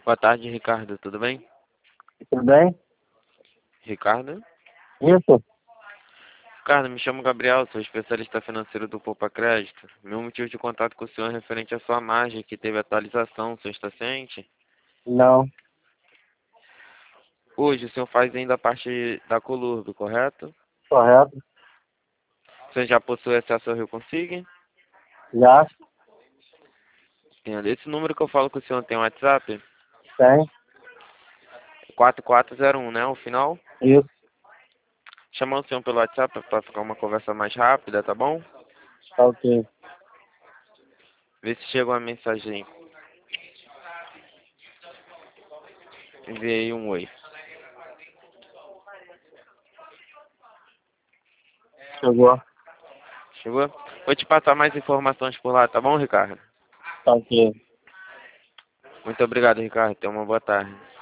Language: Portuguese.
Boa tarde, Ricardo. Tudo bem? Tudo bem? Ricardo? Isso? Ricardo, me chamo Gabriel, sou especialista financeiro do Poupa Crédito. Meu motivo de contato com o senhor é referente à sua margem, que teve atualização. O senhor está ciente? Não. Hoje, o senhor faz ainda parte da Colurb, correto? Correto? O senhor já possui acesso ao Rio Consigne? Já? Entendo. Esse número que eu falo com o senhor tem WhatsApp? Tem? 4401, né? O final? Isso. Chamar o senhor pelo WhatsApp para ficar uma conversa mais rápida, tá bom? Tá ok. Vê se chega uma mensagem. Enviei um oi. Chegou. Chegou? Vou te passar mais informações por lá, tá bom, Ricardo? Tá ok. Muito obrigado, Ricardo. Tenha uma boa tarde.